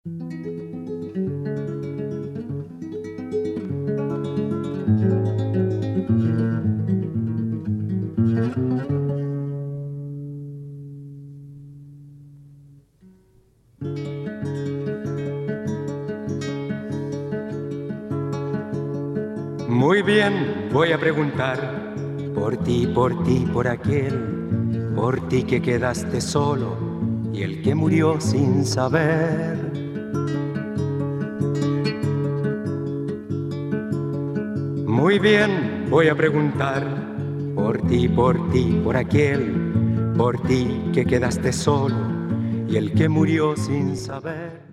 Muy bien, voy a preguntar por ti, por aquel, por ti que quedaste solo y el que murió sin saber. Muy bien, voy a preguntar por ti, por aquel, por ti que quedaste solo y el que murió sin saber.